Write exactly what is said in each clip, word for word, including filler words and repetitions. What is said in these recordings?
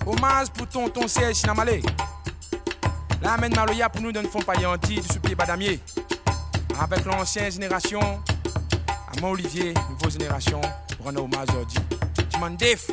Hommage pour tonton Serge Sinamalé. Là, amène Maloya pour nous donner fond paillanti du sous-pied Badamier. Avec l'ancienne génération, à mon Olivier, nouvelle génération, pour rendre hommage aujourd'hui. Je m'en déf.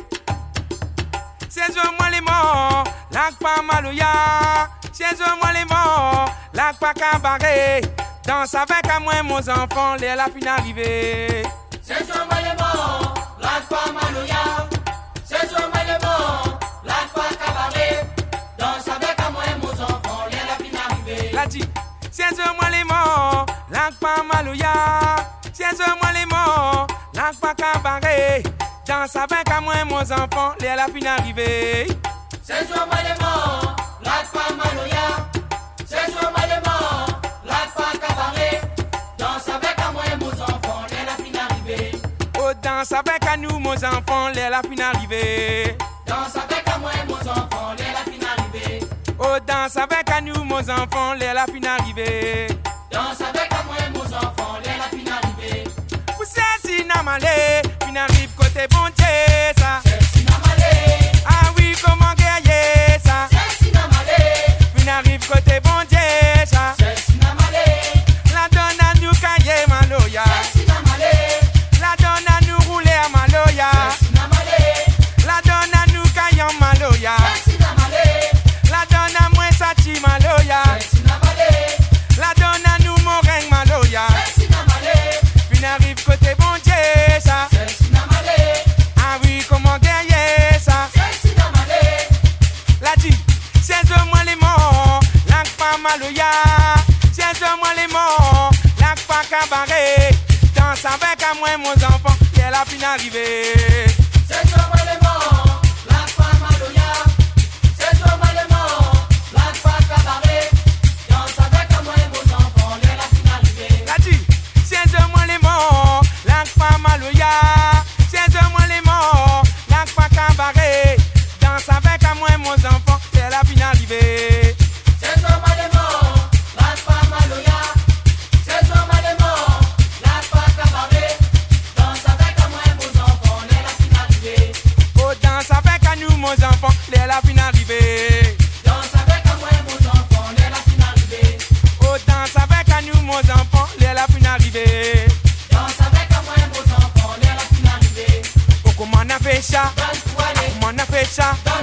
C'est moi les morts, là pas Maloya. C'est moi les morts, là pas cabaret. Danse avec à moi, mon enfant, l'air la fin arrivée. C'est moi les morts, là pas Maloya. C'est moi les morts, là pas cabaret. Danse avec à moi, mon enfant, l'air la fin arrivée. La dit, c'est moi les morts, là pas Maloya. C'est moi les morts, là pas cabaret. Danse avec à moi, mon enfant, l'air la fin arrivée. C'est moi les morts, là pas Maloya. C'est moi les morts, là pas cabaret. Danse avec à moi, mon enfant, l'air la fin arrivée. Oh, danse avec à nous, mon enfant, l'air la fin arrivée. Danse avec à moi, mon enfant, l'air la fin arrivée. Oh, danse avec à nous, mon enfant, l'air la fin arrivée. Danse avec à moi, mon enfant, l'air la fin arrivée. Pour c'est Sinamalé, fin arrive côté bon Dieu, ça. C'est Sinamalé. Ah oui, comment guerrier, ça. C'est Sinamalé. Fin arrive côté bon Dieu, ça. C'est Sinamalé. La donne à nous cahier, Maloya. C'est Sinamalé. La donne à nous rouler à Maloya. C'est Sinamalé. La donne à nous caillant Maloya. C'est Sinamalé. La donne à moi Sachi Maloya. C'est Sinamalé. La donne à nous Moreng Maloya. C'est Sinamalé. Fin arrive côté bon Dieu, ça. C'est Sinamalé. Ah oui, comment guerrier, ça. C'est Sinamalé. La dit, c'est moi les morts, la pas Maloya. C'est moi les morts, la pas cabaret. Danse avec à moi, mon enfant, et la fin arrivée. C'est moi les morts, la pas Maloya. C'est moi les morts, la pas cabaret. Danse avec à moi, mon enfant, l'air la fin arrivée. La dit, c'est moi les morts, la pas Maloya. C'est moi les morts, la pas cabaret. Danse avec à moi, mon enfant, et la fin arrivée. C'est moi les morts, la pas Maloya. C'est moi les morts, la pas cabaret. Danse avec à moi, mon enfant, l'air la fin arrivée. Oh, danse avec à nous, mon enfant, l'air la fin arrivée. Danse avec à moi, mon enfant, l'air la fin arrivée. Oh, danse avec à nous, mon enfant, l'air la fin arrivée. Danse avec à moi, mon enfant, l'air la fin arrivée. Oh, comment on a fait ça? Danse pour aller, Comment on a fait ça?